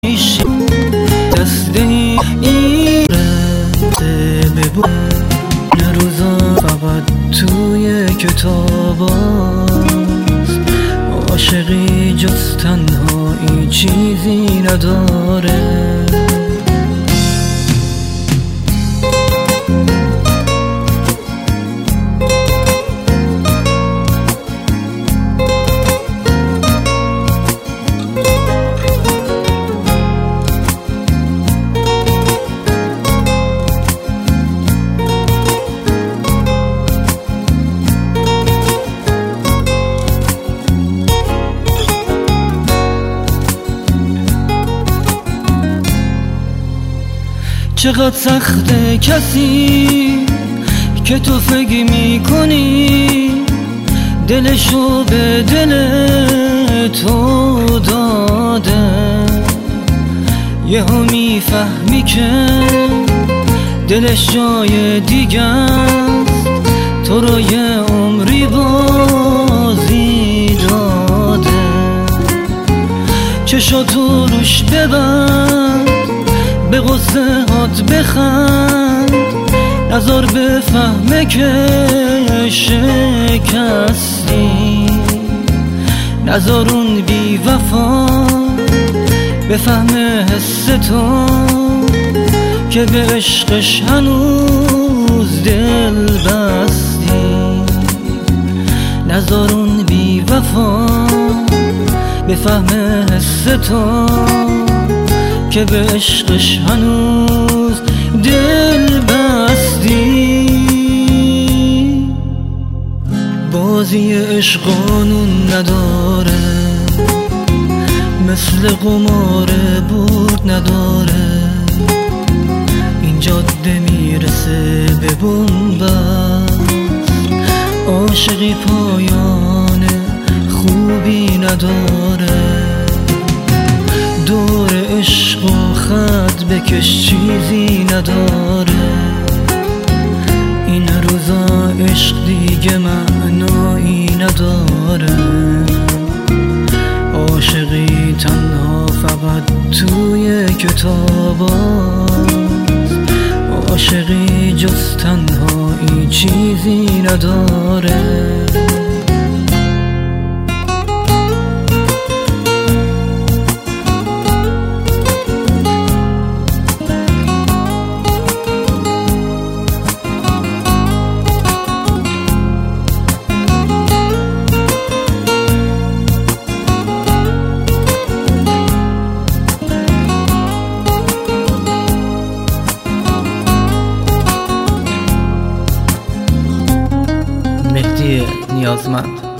میشه دسته ایره ببون روزا فقط توی کتاباست. عاشقی جز تنهایی چیزی نداره. چقدر سخته کسی که تو فکر میکنی دلشو به دل تو داده، یهو میفهمی که دلش جای دیگه است، تو رو یه عمری بازی داده. چشاتو روش ببند، به غصه هات بخند، نذار بفهمه که شکستی، نذار اون بی وفا بفهمه حس تو که به عشقش هنوز دل بستی، نذار اون بی وفا بفهمه حس تو که به عشقش هنوز دل بستی. بازی عشق قانون نداره، مثل قمار برد نداره. این جاده میرسه به بنبست، عاشقی پایان خوبی نداره. دور عشق و خط بکش چیزی نداره. این روزا عشق دیگه معنایی نداره. عاشقی تنها فقط توی کتاباست. عاشقی جز تنهایی چیزی نداره. مهدی نیازمند.